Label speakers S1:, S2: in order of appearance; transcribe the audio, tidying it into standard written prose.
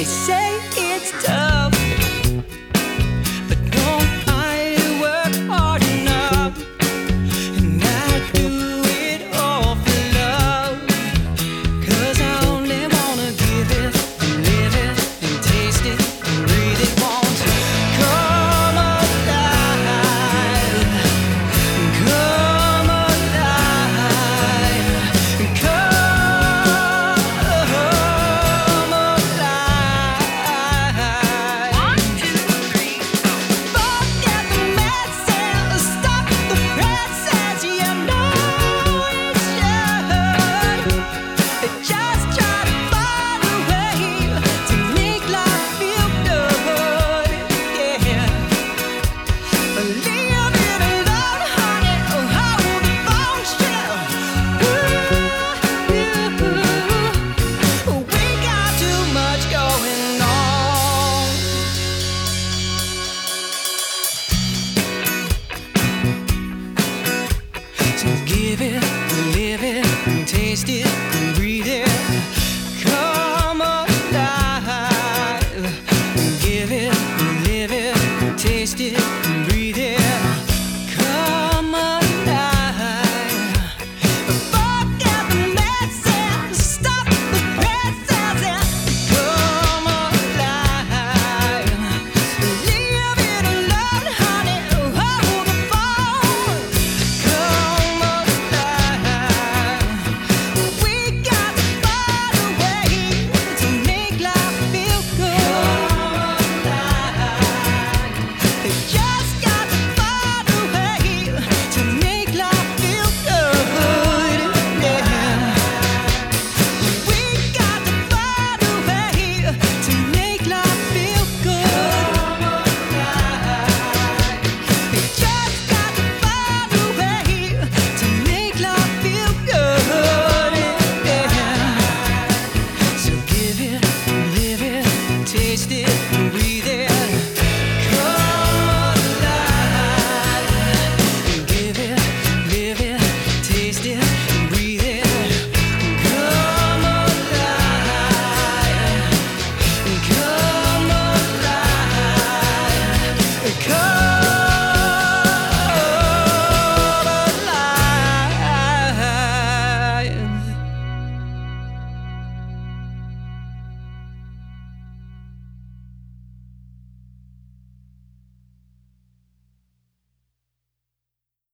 S1: They say it's tough, but don't I work hard enough? And I do it all for love, 'cause I only wanna give it and live it and taste it and really want to come alive, come alive, come alive. 1, 2, 3, 4. Forget the messes, stop the presses, you know it should. Just try to find a way to make life feel good, yeah. Leave it alone, honey, hold the phone still. Ooh, we got too much going on. So give it, live it, and taste it.